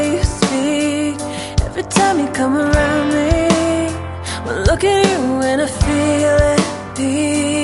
way you speak, every time you come around me. Well, look at you and I feel it deep.